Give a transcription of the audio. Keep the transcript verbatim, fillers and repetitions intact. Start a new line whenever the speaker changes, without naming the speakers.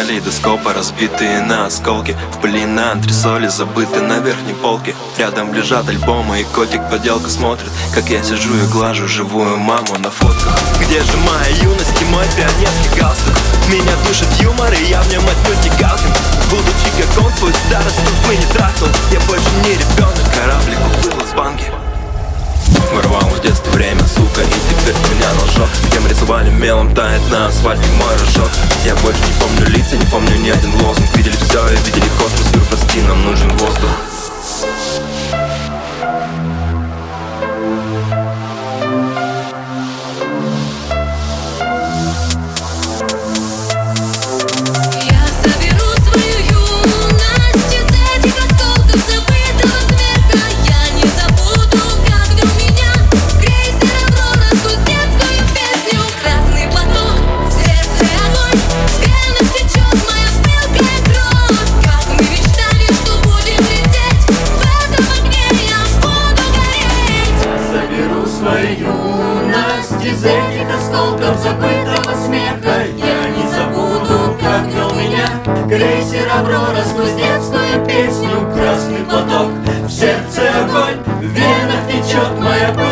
калейдоскопа, разбитые на осколки. В пыли на антресоли, забыты на верхней полке. Рядом лежат альбомы, и котик поделка смотрит, как я сижу и глажу живую маму на фотках. Где же моя юность и мой пионерский галстук? Меня душит юмор, и я в нем отнюдь не галкин. Будучи как он, свою старость увы не трахнул. Я больше не ребенок, кораблик уплыл из банки. Вырвал в детстве время, сука, и теперь с меня ложок. Кем рисовали мелом, тает на асфальте мой рожок. Я больше не помню лица, не помню ни один лозунг. Видели все и видели космос, юр, прости, нам нужен воздух.
Из этих осколков забытого смеха я не забуду, как вел меня крейсер Аврора сквозь детскую песню. Красный платок, в сердце огонь, в венах течет моя пыль.